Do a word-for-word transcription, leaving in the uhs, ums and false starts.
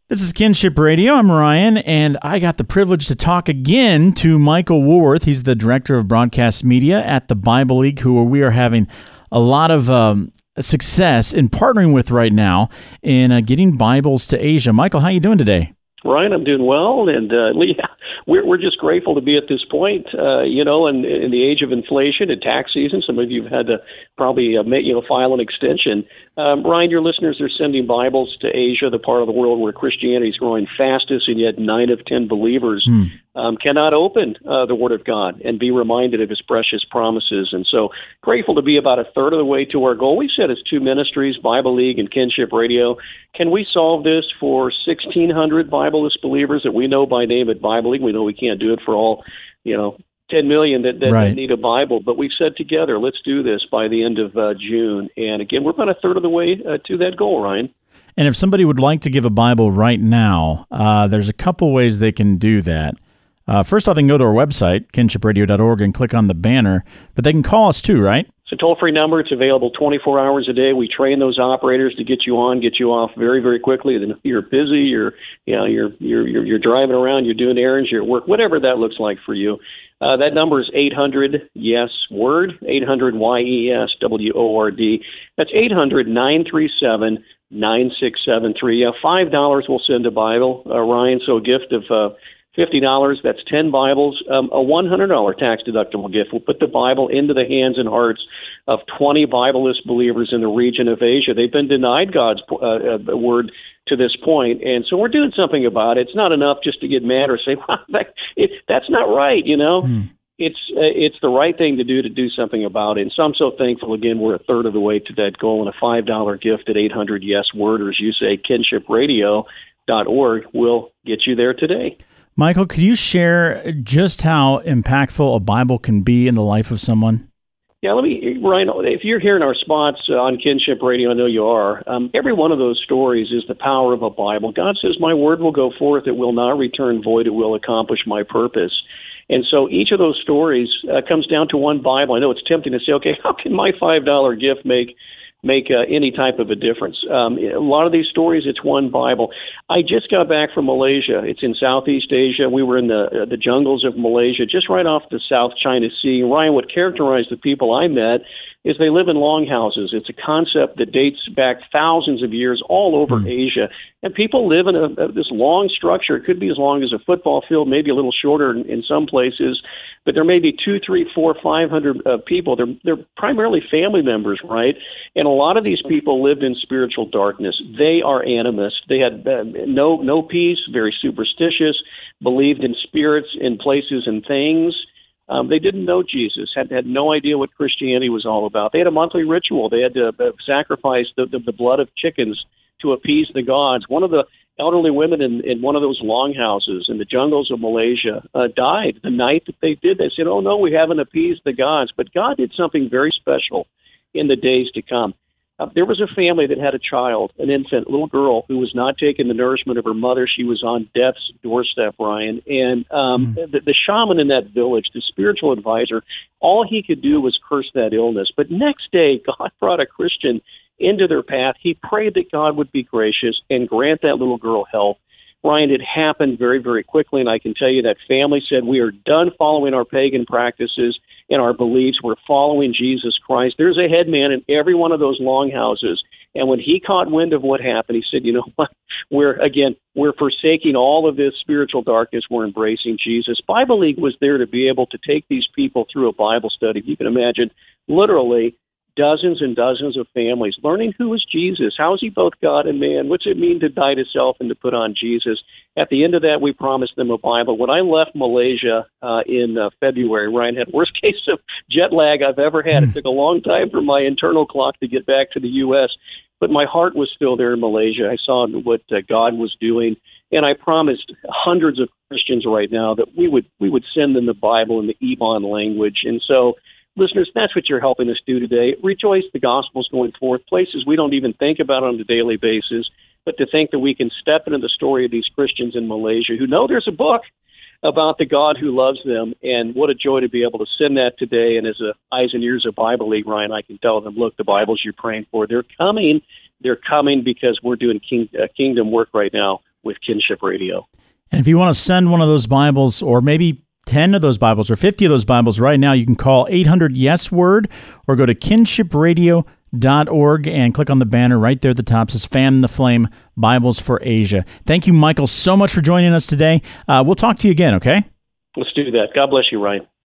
This is Kinship Radio. I'm Ryan, and I got the privilege to talk again to Michael Woolworth. He's the Director of Broadcast Media at the Bible League, who we are having a lot of um, success in partnering with right now in uh, getting Bibles to Asia. Michael, how you doing today? Ryan, I'm doing well, and uh, Lee, we're we're just grateful to be at this point. Uh, you know, in, in the age of inflation and tax season, some of you have had to probably uh, make, you know file an extension. Um, Ryan, your listeners are sending Bibles to Asia, the part of the world where Christianity is growing fastest, and yet nine of ten believers hmm. um, cannot open uh, the Word of God and be reminded of His precious promises. And so, grateful to be about a third of the way to our goal. We said it's two ministries, Bible League and Kinship Radio. Can we solve this for sixteen hundred Bibleless believers that we know by name at Bible League? We know we can't do it for all, you know, ten million that, that right. need a Bible, but we've said together, let's do this by the end of uh, June. And again, we're about a third of the way uh, to that goal, Ryan. And if somebody would like to give a Bible right now, uh, there's a couple ways they can do that. Uh, first off, they can go to our website, kinship radio dot org, and click on the banner, but they can call us too, right? It's a toll-free number. It's available twenty-four hours a day. We train those operators to get you on, get you off very, very quickly. Then you're busy, you're, you know, you're, you're, you're, you're driving around, you're doing errands, you're at work, whatever that looks like for you. Uh, that number is eight hundred yes word, eight hundred Y E S W O R D. That's eight hundred nine three seven nine six seven three. Uh, five dollars will send a Bible, uh, Ryan, so a gift of uh, fifty dollars, that's ten Bibles. Um, a one hundred dollars tax-deductible gift will put the Bible into the hands and hearts of twenty Bibleless believers in the region of Asia. They've been denied God's uh, uh, word to this point, and so we're doing something about it. It's not enough just to get mad or say, well, that, it, that's not right, you know. Mm. It's uh, it's the right thing to do to do something about it. And so I'm so thankful, again, we're a third of the way to that goal, and a five dollars gift at eight hundred yes word, or as you say, kinship radio dot org will get you there today. Michael, could you share just how impactful a Bible can be in the life of someone? Yeah, let me, Ryan, if you're hearing our spots uh, on Kinship Radio, I know you are, um, every one of those stories is the power of a Bible. God says, my word will go forth, it will not return void, it will accomplish my purpose. And so each of those stories uh, comes down to one Bible. I know it's tempting to say, okay, how can my five dollars gift make make uh, any type of a difference? Um, a lot of these stories, it's one Bible. I just got back from Malaysia. It's in Southeast Asia. We were in the uh, the jungles of Malaysia, just right off the South China Sea. Ryan, what characterized the people I met is they live in longhouses. It's a concept that dates back thousands of years all over mm. Asia. And people live in a, a, this long structure. It could be as long as a football field, maybe a little shorter in, in some places. But there may be two, three, four, five hundred uh, people. They're they're primarily family members, right? And a lot of these people lived in spiritual darkness. They are animists. They had uh, no no peace, very superstitious, believed in spirits, in places and things. Um, they didn't know Jesus, had had no idea what Christianity was all about. They had a monthly ritual. They had to uh, sacrifice the, the, the blood of chickens to appease the gods. One of the elderly women in, in one of those longhouses in the jungles of Malaysia uh, died the night that they did. They said, oh, no, we haven't appeased the gods. But God did something very special in the days to come. Uh, there was a family that had a child, an infant, a little girl, who was not taking the nourishment of her mother. She was on death's doorstep, Ryan. And um, mm. the, the shaman in that village, the spiritual advisor, all he could do was curse that illness. But next day, God brought a Christian into their path. He prayed that God would be gracious and grant that little girl health. Ryan, it happened very, very quickly, and I can tell you that family said, we are done following our pagan practices and our beliefs. We're following Jesus Christ. There's a head man in every one of those longhouses, and when he caught wind of what happened, he said, you know what, we're, again, we're forsaking all of this spiritual darkness. We're embracing Jesus. Bible League was there to be able to take these people through a Bible study. You can imagine, literally, dozens and dozens of families learning who is Jesus. How is he both God and man? What's it mean to die to self and to put on Jesus? At the end of that, we promised them a Bible. When I left Malaysia uh, in uh, February, Ryan, had worst case of jet lag I've ever had. It took a long time for my internal clock to get back to the U S, but my heart was still there in Malaysia. I saw what uh, God was doing, and I promised hundreds of Christians right now that we would we would send them the Bible in the Ebon language. And so, listeners, that's what you're helping us do today. Rejoice the gospel's going forth, places we don't even think about on a daily basis, but to think that we can step into the story of these Christians in Malaysia who know there's a book about the God who loves them, and what a joy to be able to send that today. And as a eyes and ears of Bible League, Ryan, I can tell them, look, the Bibles you're praying for, they're coming. They're coming because we're doing king, uh, kingdom work right now with Kinship Radio. And if you want to send one of those Bibles, or maybe ten of those Bibles or fifty of those Bibles right now, you can call eight hundred yes word or go to kinship radio dot org and click on the banner right there at the top. It says Fan the Flame Bibles for Asia. Thank you, Michael, so much for joining us today. Uh, we'll talk to you again, okay? Let's do that. God bless you, Ryan.